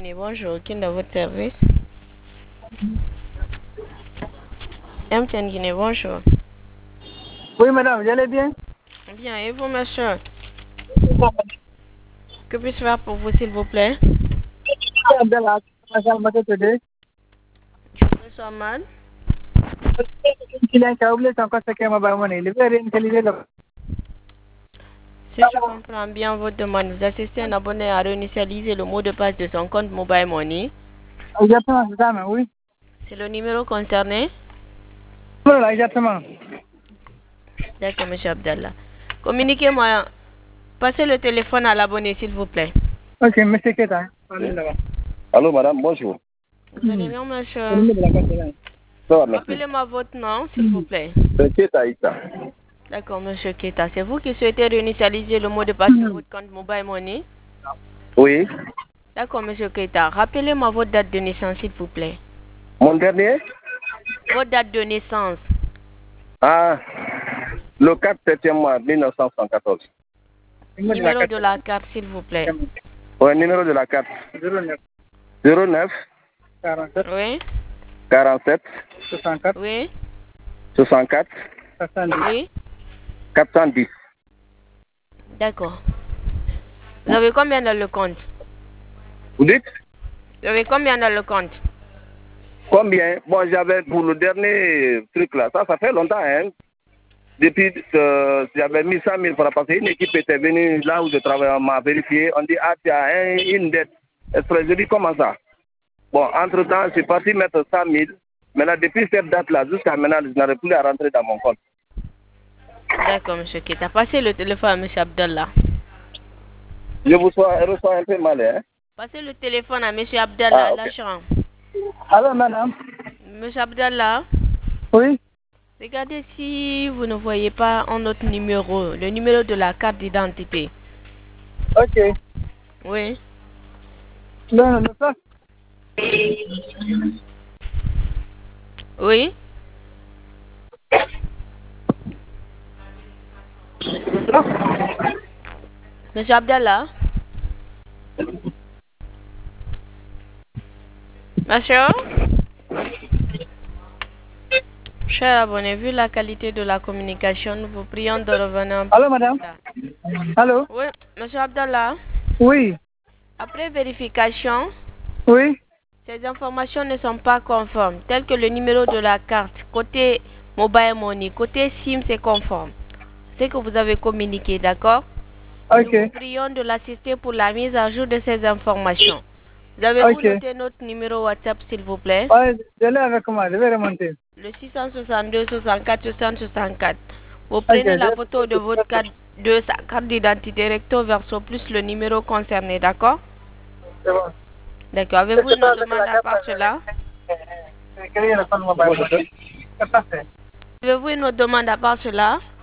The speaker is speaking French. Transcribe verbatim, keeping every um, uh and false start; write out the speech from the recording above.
Guinée, bonjour. Qui est dans votre service? M T N Guinée, bonjour. Oui, madame, vous allez bien? Bien, et vous, monsieur? Que puis-je faire pour vous, s'il vous plaît? Je me sens mal. Si je comprends bien votre demande, vous assistez un abonné à réinitialiser le mot de passe de son compte Mobile Money. Exactement, c'est ça, mais oui. C'est le numéro concerné? Voilà, exactement. D'accord, monsieur Abdallah. Communiquez-moi. Passez le téléphone à l'abonné, s'il vous plaît. Ok, monsieur Keta. Allô, madame, bonjour. Vous allez bien, monsieur? Ça va, merci. Rappelez-moi votre nom, s'il vous plaît. C'est Keta Issa. D'accord, monsieur Keta. C'est vous qui souhaitez réinitialiser le mot de passe de votre compte Mobile Money? Oui. D'accord, monsieur Keta. Rappelez-moi votre date de naissance, s'il vous plaît. Mon dernier? Votre date de naissance. Ah, le quatre septième mois mille neuf cent soixante-quatorze. Numéro de la carte, s'il vous plaît. Oui, numéro de la carte. zéro neuf. quarante-sept. Oui. quarante-sept. soixante-quatre. Oui. soixante-quatre. Oui. quatre cent dix. D'accord. Vous avez combien dans le compte? Vous dites? Vous avez combien dans le compte? Combien? Bon, j'avais pour le dernier truc là, ça, ça fait longtemps, hein. Depuis, euh, j'avais mis cent mille francs parce qu'une équipe était venue là où je travaille, on m'a vérifié, on dit, ah, tu as un, une dette. Je dis, comment ça? Bon, entre-temps, je suis parti mettre cent mille. Maintenant, depuis cette date-là, jusqu'à maintenant, je n'arrive plus à rentrer dans mon compte. D'accord, monsieur Keta. Passez le téléphone à monsieur Abdallah. Je vous sois, reçois un peu mal, hein? Passez le téléphone à monsieur Abdallah, Ah, okay. l'agent. Alors, madame? Monsieur Abdallah? Oui? Regardez si vous ne voyez pas un autre numéro, le numéro de la carte d'identité. Ok. Oui. Non, non, ça. Oui. Monsieur Abdallah? Monsieur? Cher abonné, vu la qualité de la communication, nous vous prions de revenir un peu. Allô, madame? Allô? Oui, monsieur Abdallah? Oui. Après vérification, Oui. ces informations ne sont pas conformes, telles que le numéro de la carte. Côté Mobile Money, côté SIM, c'est conforme. C'est que vous avez communiqué, d'accord? Ok. Nous vous prions de l'assister pour la mise à jour de ces informations. Vous avez-vous Ok. noté notre numéro WhatsApp, s'il vous plaît? Ouais, je l'ai avec moi, je vais remonter. Le six cent soixante-deux soixante-quatre soixante soixante-quatre. Vous Ok, prenez la je- photo de votre carte, de sa carte d'identité recto verso plus le numéro concerné, d'accord? C'est bon. D'accord. Avez-vous une demande à part cela? C'est créé le compte mobile. C'est parfait. Avez-vous une autre demande à part cela?